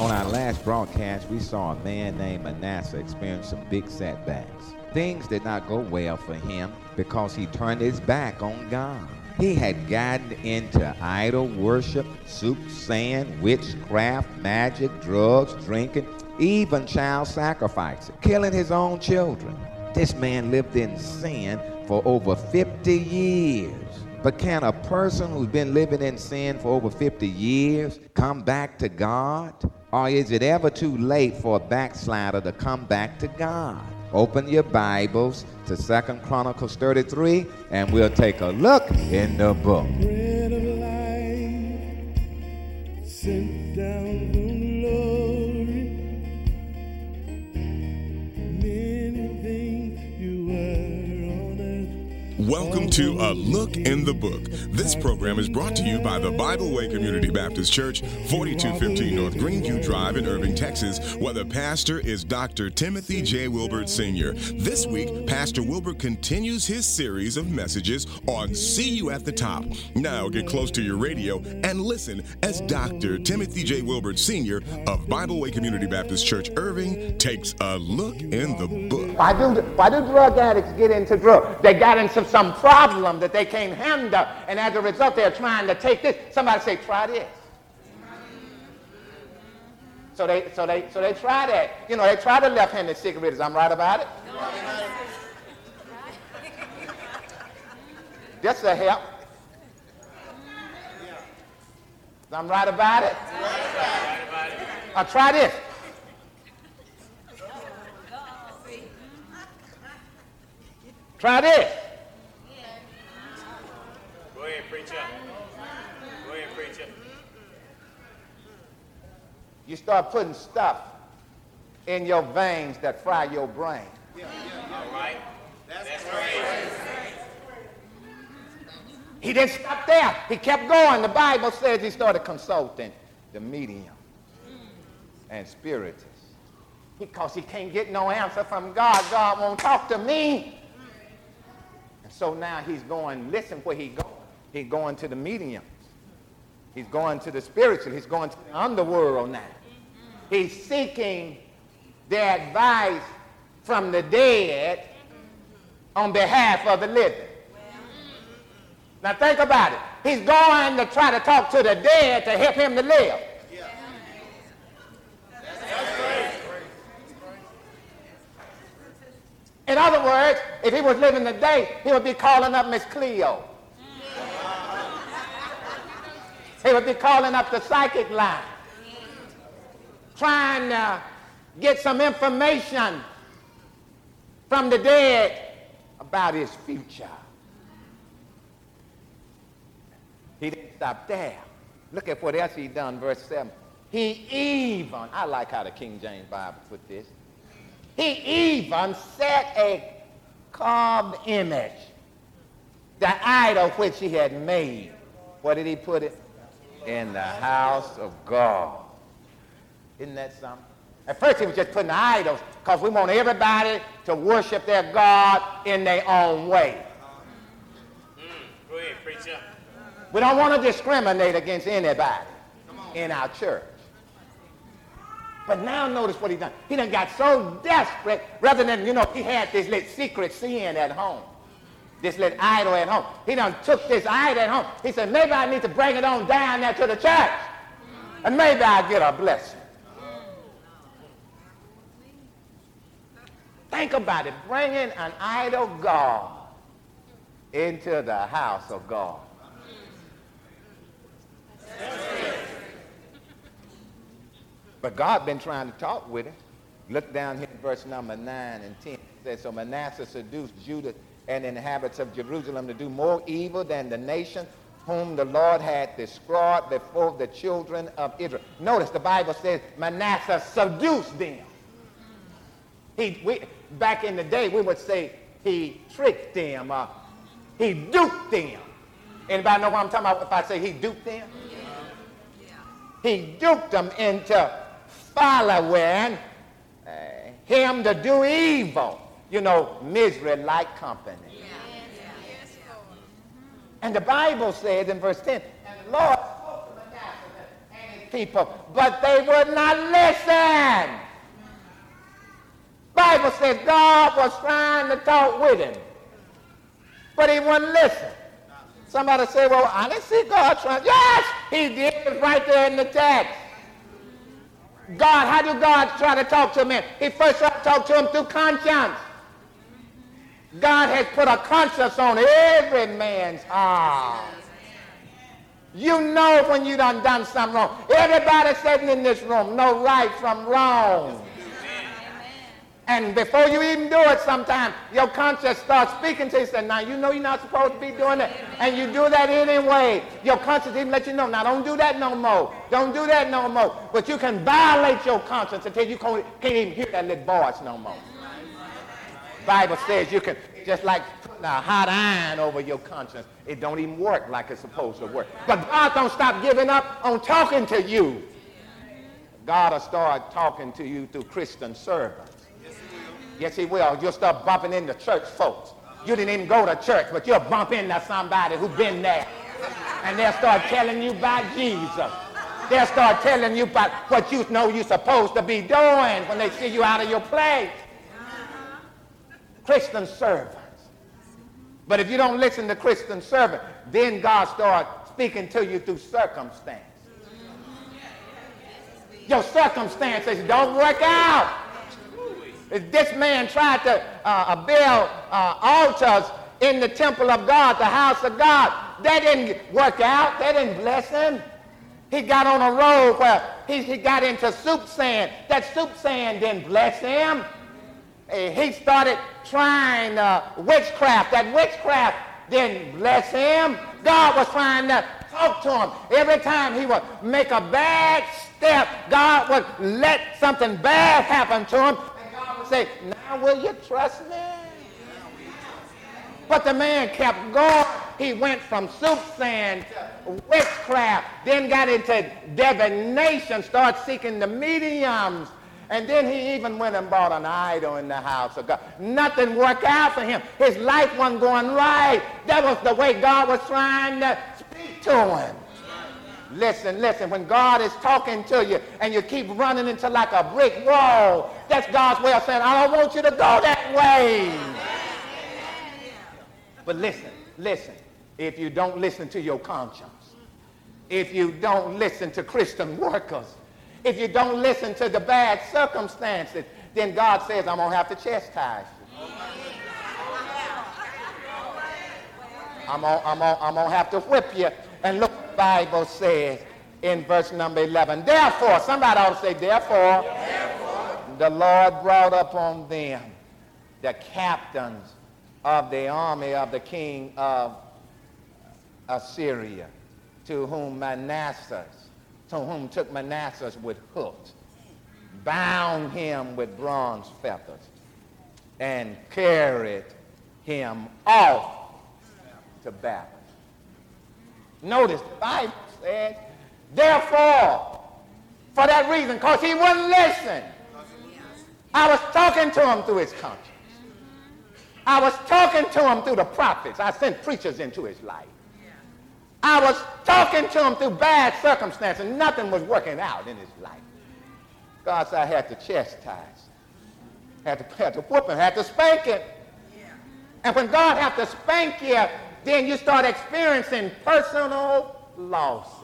On our last broadcast, we saw a man named Manasseh experience some big setbacks. Things did not go well for him because he turned his back on God. He had gotten into idol worship, soothsaying, witchcraft, magic, drugs, drinking, even child sacrificing, killing his own children. This man lived in sin for over 50 years. But can a person who's been living in sin for over 50 years come back to God? Or is it ever too late for a backslider to come back to God? Open your Bibles to 2 Chronicles 33, and we'll take a look in the book. Bread of life, sent down from glory. Many things you were on earth. Welcome to A Look in the Book. This program is brought to you by the Bible Way Community Baptist Church, 4215 North Greenview Drive in Irving, Texas, where the pastor is Dr. Timothy J. Wilbert Sr. This week, Pastor Wilbert continues his series of messages on See You at the Top. Now get close to your radio and listen as Dr. Timothy J. Wilbert Sr. of Bible Way Community Baptist Church, Irving, takes a look in the book. Why do drug addicts get into drugs? They got into some problem that they can't handle, and as a result, they're trying to take this. Somebody say, try this. So they try that. You know, they try the left-handed cigarettes. I'm right about it. Just a help. I'm right about it. Try this. Try this. Go ahead, preacher. Go ahead, preacher. You start putting stuff in your veins that fry your brain. All right. That's great. He didn't stop there. He kept going. The Bible says he started consulting the medium and spiritist. Because he can't get no answer from God. God won't talk to me. And so now he's going, listen where he going. He's going to the mediums. He's going to the spiritual. He's going to the underworld now. He's seeking their advice from the dead on behalf of the living. Now think about it. He's going to try to talk to the dead to help him to live. In other words, if he was living today, he would be calling up Miss Cleo. He would be calling up the psychic line, trying to get some information from the dead about his future. He didn't stop there. Look at what else he done, verse 7. He even, I like how the King James Bible put this, he even set a carved image, the idol which he had made. Where did he put it? In the house of God. Isn't that something? At first he was just putting the idols because we want everybody to worship their God in their own way. Go ahead, preacher. We don't want to discriminate against anybody in our church. But now notice what he done. He done got so desperate, rather than, he had this little secret sin at home. This little idol at home. He done took this idol at home. He said, maybe I need to bring it on down there to the church. And maybe I'll get a blessing. Think about it. Bringing an idol God into the house of God. But God been trying to talk with him. Look down here in verse number 9 and 10. It says, so Manasseh seduced Judah and inhabitants of Jerusalem to do more evil than the nation whom the Lord had destroyed before the children of Israel. Notice the Bible says Manasseh seduced them. Back in the day, we would say he tricked them, he duped them. Anybody know what I'm talking about if I say he duped them? He duped them into following him to do evil. Misery like company. And the Bible says in verse 10, and the Lord spoke to Manasseh, and his people, but they would not listen. Bible says God was trying to talk with him, but he wouldn't listen. Somebody say, well, I didn't see God trying. Yes, he did. It's right there in the text. God, how do God try to talk to men? He first tried to talk to him through conscience. God has put a conscience on every man's heart. You know when you done something wrong. Everybody sitting in this room know right from wrong. And before you even do it, sometimes your conscience starts speaking to you. Say, now you know you're not supposed to be doing that. And you do that anyway. Your conscience even let you know, now don't do that no more. Don't do that no more. But you can violate your conscience until you can't even hear that little voice no more. Bible says you can, just like putting a hot iron over your conscience, it don't even work like it's supposed to work. But God don't stop giving up on talking to you. God will start talking to you through Christian servants. Yes, he will. You'll start bumping into church folks. You didn't even go to church, but you'll bump into somebody who's been there. And they'll start telling you about Jesus. They'll start telling you about what you know you're supposed to be doing when they see you out of your place. Christian servants. But if you don't listen to Christian servants, then God starts speaking to you through circumstance. Your circumstances don't work out. This man tried to build altars in the temple of God, the house of God. That didn't work out. That didn't bless him. He got on a road where he got into soup sand. That soup sand didn't bless him. He started trying witchcraft. That witchcraft didn't bless him. God was trying to talk to him. Every time he would make a bad step, God would let something bad happen to him. Say, now will you trust me? But the man kept going. He went from soup sand to witchcraft, then got into divination, started seeking the mediums, and then he even went and bought an idol in the house of God. Nothing worked out for him. His life wasn't going right. That was the way God was trying to speak to him. Listen, when God is talking to you and you keep running into like a brick wall, that's God's way of saying, I don't want you to go that way. But listen, if you don't listen to your conscience, if you don't listen to Christian workers, if you don't listen to the bad circumstances, then God says, I'm going to have to chastise you. I'm going to have to whip you. And look what the Bible says in verse number 11. Therefore, somebody ought to say, therefore, the Lord brought upon them the captains of the army of the king of Assyria, to whom took Manasseh with hooks, bound him with bronze fetters, and carried him off to Babylon. Notice the Bible says, therefore, for that reason, because he wouldn't listen. I was talking to him through his conscience. I was talking to him through the prophets. I sent preachers into his life. I was talking to him through bad circumstances. Nothing was working out in his life. God said I had to chastise, had to whoop him, had to spank him. And when God has to spank you, then you start experiencing personal losses.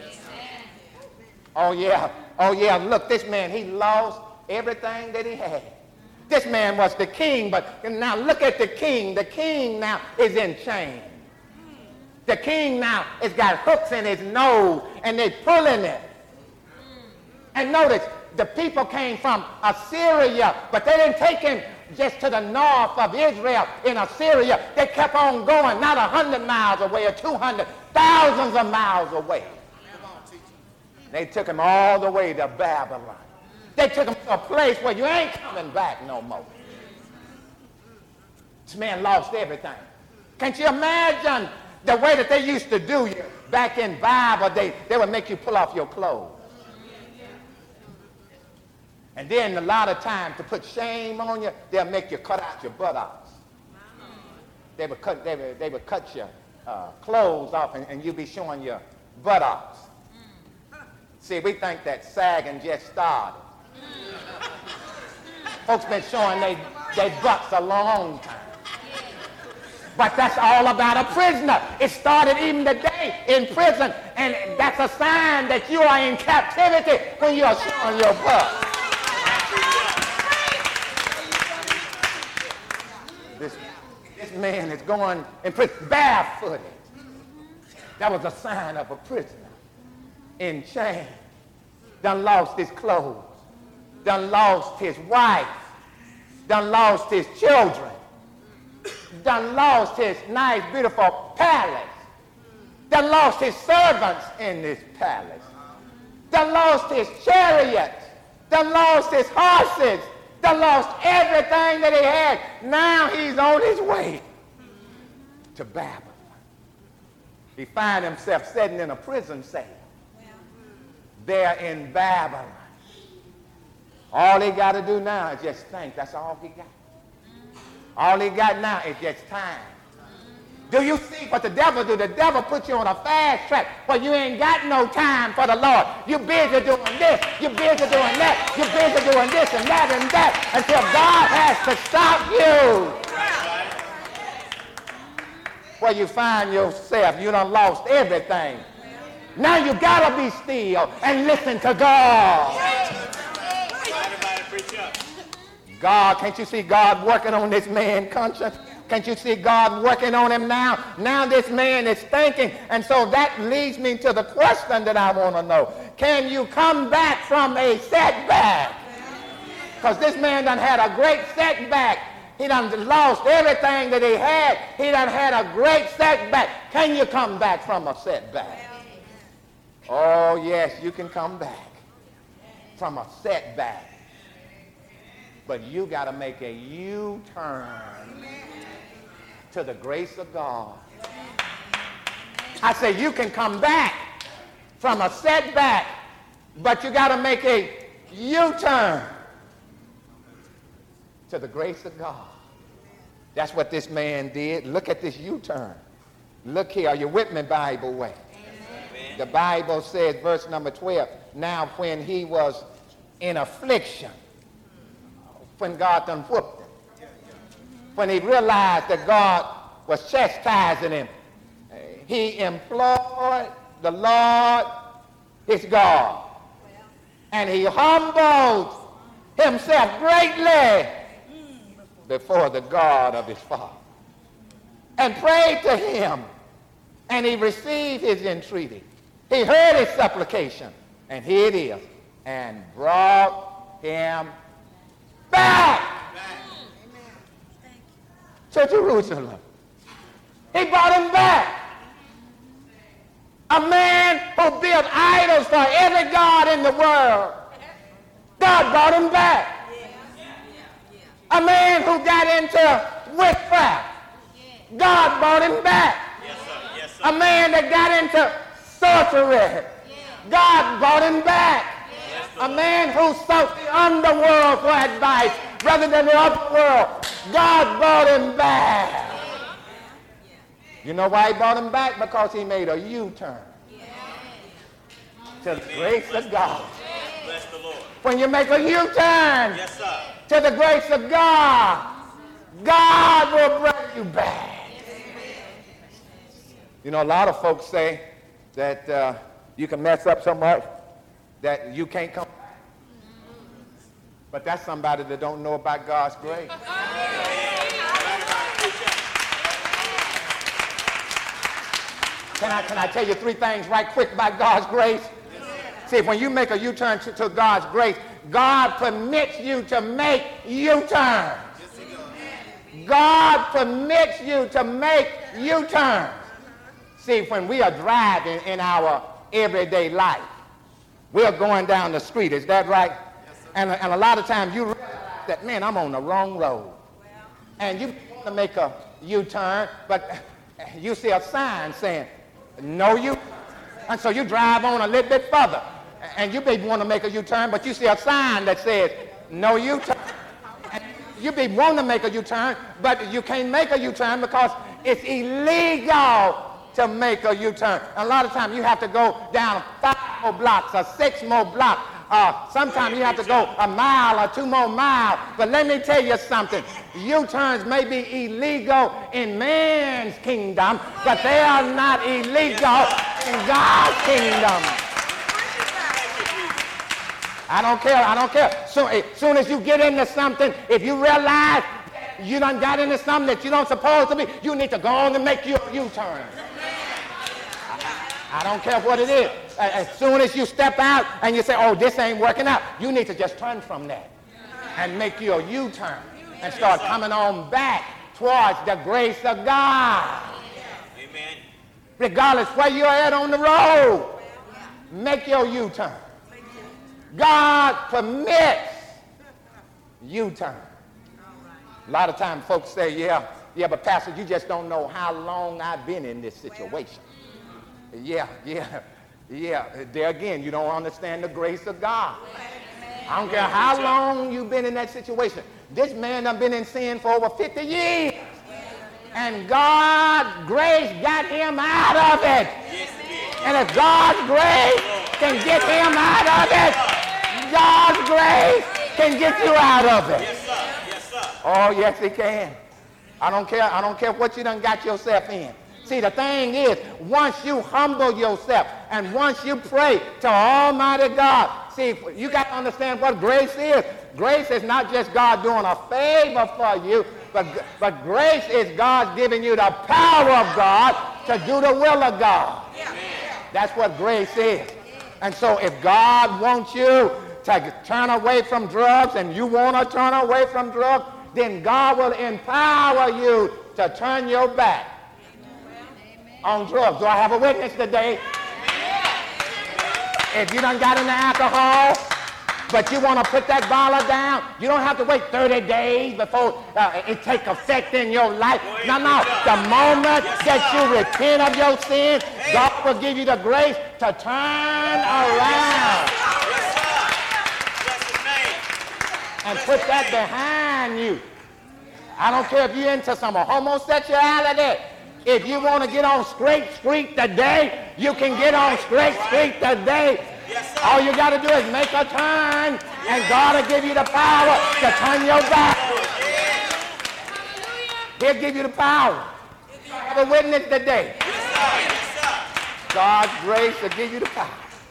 Oh yeah, look, this man, he lost everything that he had. This man was the king, but now look at the king. The king now is in chains. The king now has got hooks in his nose, and they're pulling it. And notice, the people came from Assyria, but they didn't take him just to the north of Israel in Assyria. They kept on going, not 100 miles away or 200, thousands of miles away. They took him all the way to Babylon. They took him to a place where you ain't coming back no more. This man lost everything. Can't you imagine the way that they used to do you back in Bible days? They would make you pull off your clothes. And then a lot of times to put shame on you, they'll make you cut out your buttocks. They would cut your clothes off and you'll be showing your buttocks. See, we think that sagging just started. Folks been showing they butts a long time. But that's all about a prisoner. It started even today in prison, and that's a sign that you are in captivity when you are showing your butt. This man is going in prison barefooted. That was a sign of a prisoner in chains. Done lost his clothes. Done lost his wife. Done lost his children. Done lost his nice, beautiful palace. Done lost his servants in this palace. Done lost his chariots. Done lost his horses. Done lost everything that he had. Now he's on his way to Babylon. He finds himself sitting in a prison cell there in Babylon. All he got to do now is just think. That's all he got. All he got now is just time. Do you see what the devil do? The devil puts you on a fast track where you ain't got no time for the Lord. You're busy doing this. You're busy doing that. You're busy doing this and that and that until God has to stop you. Where you find yourself, you done lost everything. Now you got to be still and listen to God. God, can't you see God working on this man's conscience? Can't you see God working on him now? Now this man is thinking, and so that leads me to the question that I want to know. Can you come back from a setback? Because this man done had a great setback. He done lost everything that he had. He done had a great setback. Can you come back from a setback? Oh, yes, you can come back from a setback. But you got to make a U-turn to the grace of God. I say you can come back from a setback, but you got to make a U-turn to the grace of God. That's what this man did. Look at this U-turn. Look here. Are you with me, Bible way? Amen. The Bible says, verse number 12, now when he was in affliction, when God done whooped him, when he realized that God was chastising him, he implored the Lord his God, and he humbled himself greatly before the God of his father, and prayed to him, and he received his entreaty. He heard his supplication, and here it is, and brought him back to Jerusalem. He brought him back. A man who built idols for every god in the world. God brought him back. A man who got into witchcraft. God brought him back. A man that got into sorcery. God brought him back. A man who sought the underworld for advice rather than the upper world. God brought him back. You know why he brought him back? Because he made a U-turn to the grace of God. Bless the Lord. When you make a U-turn Yes, sir. to the grace of God, God will bring you back. You know, a lot of folks say that you can mess up so much that you can't come back. But that's somebody that don't know about God's grace. Can I tell you 3 things right quick about God's grace? See, when you make a U-turn to God's grace, God permits you to make U-turns. God permits you to make U-turns. See, when we are driving in our everyday life, we're going down the street, is that right? And a lot of times you realize that, man, I'm on the wrong road. And you want to make a U-turn, but you see a sign saying, no U-turn. And so you drive on a little bit further, and you may want to make a U-turn, but you see a sign that says, no U-turn. And you may want to make a U-turn, but you can't make a U-turn because it's illegal to make a U-turn. A lot of times you have to go down 5 more blocks or 6 more blocks. Sometimes you have to go a mile or 2 more miles. But let me tell you something. U-turns may be illegal in man's kingdom, but they are not illegal in God's kingdom. I don't care. So as soon as you get into something, if you realize you done got into something that you don't supposed to be, you need to go on and make your U-turn. I don't care what it is. As soon as you step out and you say, oh, this ain't working out, you need to just turn from that and make your U-turn and start coming on back towards the grace of God. Amen. Regardless where you're at on the road, make your U-turn. God permits U-turn. A lot of times folks say, yeah, but Pastor, you just don't know how long I've been in this situation. Yeah. There again, you don't understand the grace of God. I don't care how long you've been in that situation. This man done been in sin for over 50 years. And God's grace got him out of it. And if God's grace can get him out of it, God's grace can get you out of it. Yes, sir. Oh, yes, he can. I don't care what you done got yourself in. See, the thing is, once you humble yourself and once you pray to Almighty God, see, you got to understand what grace is. Grace is not just God doing a favor for you, but grace is God giving you the power of God to do the will of God. That's what grace is. And so if God wants you to turn away from drugs and you want to turn away from drugs, then God will empower you to turn your back on drugs. Do I have a witness today? If you done got into alcohol, but you want to put that bottle down, you don't have to wait 30 days before it take effect in your life. No. The moment that you repent of your sin, God will give you the grace to turn around and put that behind you. I don't care if you're into some homosexuality. If you want to get on straight street today, you can get on straight street today. All you got to do is make a turn, and God will give you the power to turn your back. He'll give you the power. Have a witness today. God's grace will give you the power.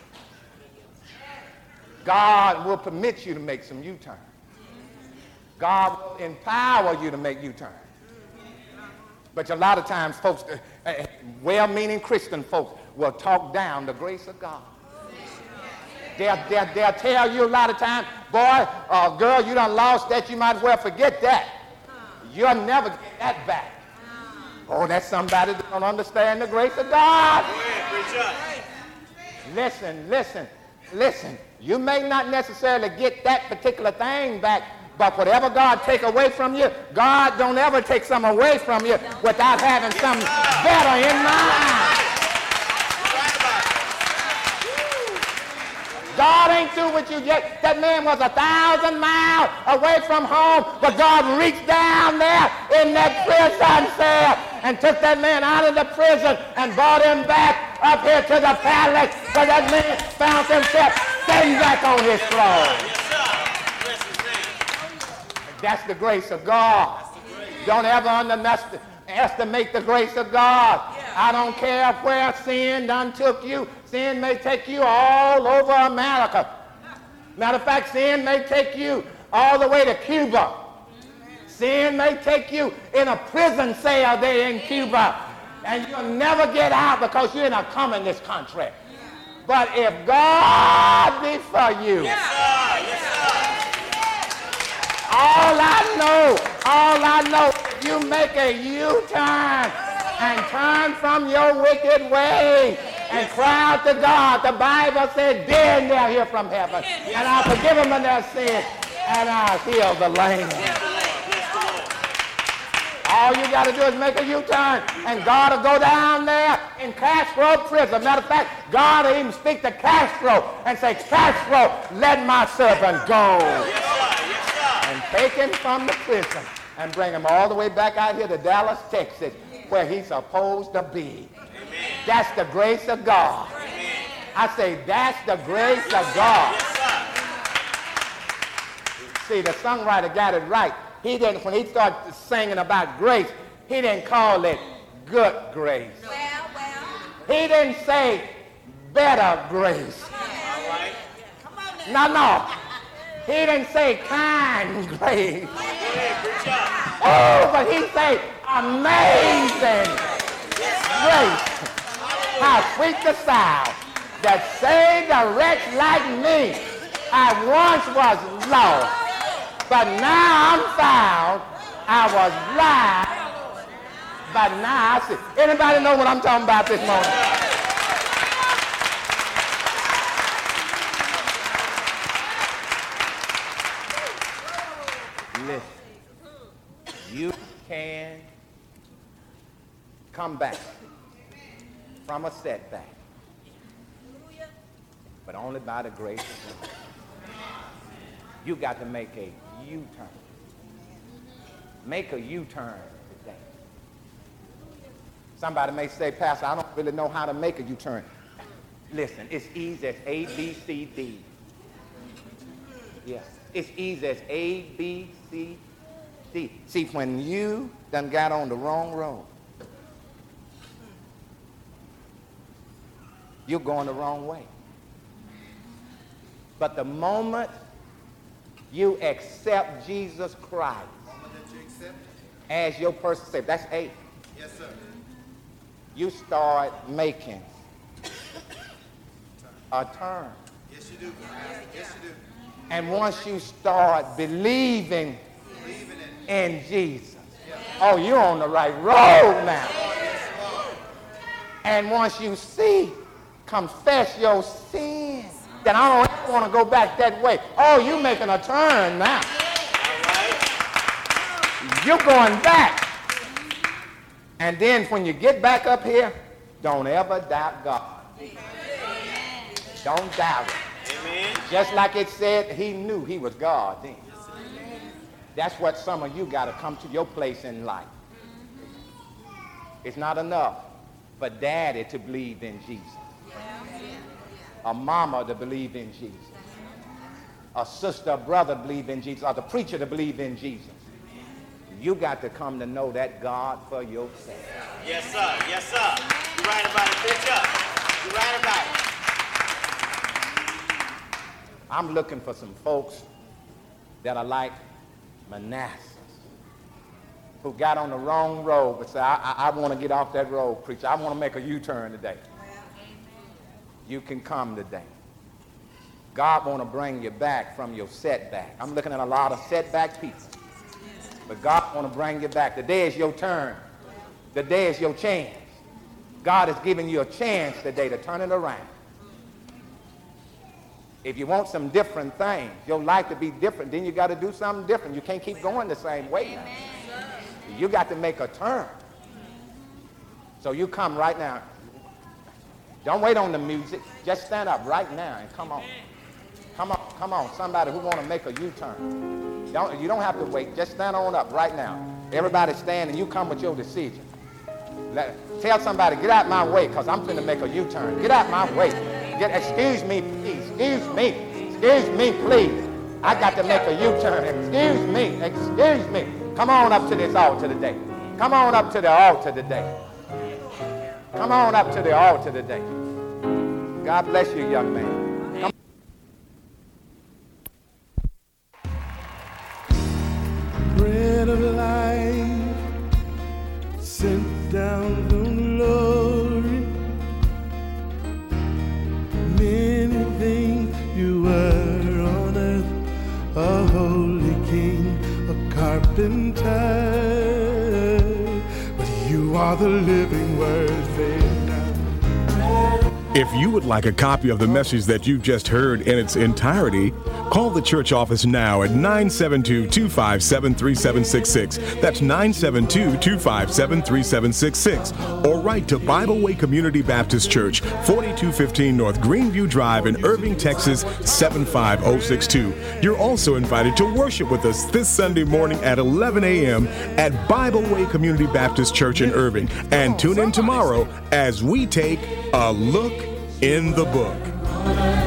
God will permit you to make some U-turn. God will empower you to make U-turn. But a lot of times, folks, well-meaning Christian folks will talk down the grace of God. They'll tell you a lot of times, boy, girl, you done lost that, you might as well forget that. You'll never get that back. Oh, that's somebody that don't understand the grace of God. Listen. You may not necessarily get that particular thing back, but whatever God take away from you, God don't ever take something away from you without having something better in mind. God ain't through with you yet. That man was 1,000 miles away from home, but God reached down there in that prison cell and took that man out of the prison and brought him back up here to the palace, so that man found himself sitting back on his throne. That's the grace of God. Don't ever underestimate the grace of God. I don't care where sin done took you. Sin may take you all over America. Matter of fact, sin may take you all the way to Cuba. Sin may take you in a prison cell there in Cuba, and you'll never get out because you're in a communist country. But if God be for you, all I know, if you make a U-turn and turn from your wicked way and cry out to God, the Bible said, then they'll hear from heaven, and I'll forgive them of their sins, and I'll heal the land. All you got to do is make a U-turn, and God will go down there in Castro prison. Matter of fact, God will even speak to Castro and say, Castro, let my servant go. And take him from the prison and bring him all the way back out here to Dallas, Texas, where he's supposed to be. Amen. That's the grace of God. Amen. I say, that's the grace of God. See, the songwriter got it right. He didn't, when he started singing about grace, he didn't call it good grace. He didn't say better grace. No. He didn't say kind grace. Oh, but he said amazing grace. How sweet the sound that saved a wretch like me. I once was lost, but now I'm found. I was blind, but now I see. Anybody know what I'm talking about this morning? Listen, you can come back from a setback, but only by the grace of God. You got to make a U-turn. Make a U-turn today. Somebody may say, Pastor, I don't really know how to make a U-turn. Listen, it's easy as A, B, C, D. Yes, it's easy as A, B, C, D. See, when you done got on the wrong road, you're going the wrong way. But the moment you accept Jesus Christ as your personal Savior, that's A. Yes, sir. You start making a turn. Yes, you do. Yes, you do. And once you start believing in Jesus, oh, you're on the right road now. And once you see, confess your sins, then I don't want to go back that way. Oh, you're making a turn now. You're going back. And then when you get back up here, don't ever doubt God. Don't doubt it. Amen. Just like it said, he knew he was God then. That's what some of you got to come to your place in life. It's not enough for daddy to believe in Jesus. A mama to believe in Jesus. A sister, a brother to believe in Jesus. Or the preacher to believe in Jesus. You got to come to know that God for yourself. Yes, sir. Yes, sir. You're right about it, preacher. You're right about it. I'm looking for some folks that are like Manasseh, who got on the wrong road but said, I want to get off that road, preacher. I want to make a U-turn today. You can come today. God want to bring you back from your setback. I'm looking at a lot of setback people. But God want to bring you back. Today is your turn. Today is your chance. God is giving you a chance today to turn it around. If you want some different things, your life to be different, then you got to do something different. You can't keep going the same way now. You got to make a turn. So you come right now. Don't wait on the music. Just stand up right now and come on. Come on, come on. Somebody who want to make a U-turn. You don't have to wait. Just stand on up right now. Everybody stand and you come with your decision. Tell somebody, get out my way because I'm finna make a U-turn. Get out my way. Excuse me, please. Excuse me. Excuse me, please. I got to make a U-turn. Excuse me. Excuse me. Come on up to this altar today. Come on up to the altar today. Come on up to the altar today. God bless you, young man. Come. Bread of life sent down from glory. Many things you were on earth, a holy king, a carpenter. But you are the living word. If you would like a copy of the message that you've just heard in its entirety, call the church office now at 972-257-3766. That's 972-257-3766. Or write to Bible Way Community Baptist Church, 4215 North Greenview Drive in Irving, Texas, 75062. You're also invited to worship with us this Sunday morning at 11 a.m. at Bible Way Community Baptist Church in Irving. And tune in tomorrow as we take a look in the Book.